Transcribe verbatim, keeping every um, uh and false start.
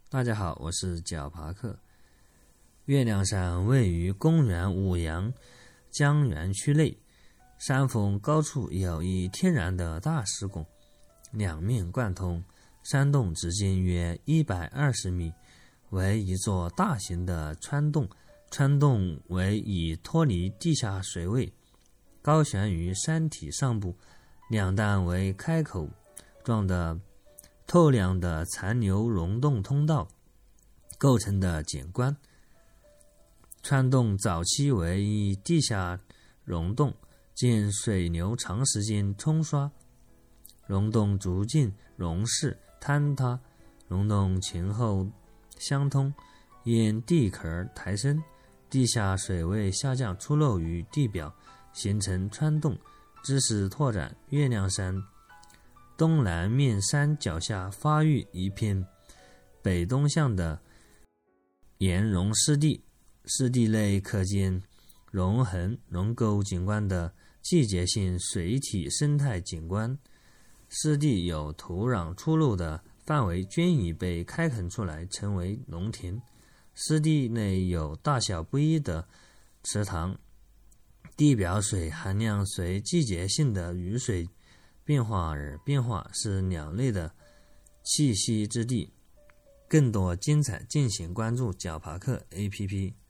大家好，我是角爬克。月亮山位于公园五羊江园区内，山峰高处有一天然的大石拱，两面贯通，山洞直径约一百二十米，为一座大型的穿洞。穿洞为已脱离地下水位，高悬于山体上部，两端为开口状的透亮的残留溶洞通道构成的景观。穿洞早期为一地下溶洞，经水流长时间冲刷，溶洞逐渐溶蚀坍塌，溶洞前后相通，因地壳抬升，地下水位下降出漏于地表，形成穿洞，支持拓展月亮山东南面山脚下发育一片北东向的岩溶湿地。湿地内可见溶痕溶沟景观的季节性水体生态景观。湿地有土壤出入的范围均已被开垦出来，成为农田。湿地内有大小不一的池塘，地表水含量随季节性的雨水变化而变化，是鸟类的栖息之地。更多精彩，敬请关注角爬克 A P P。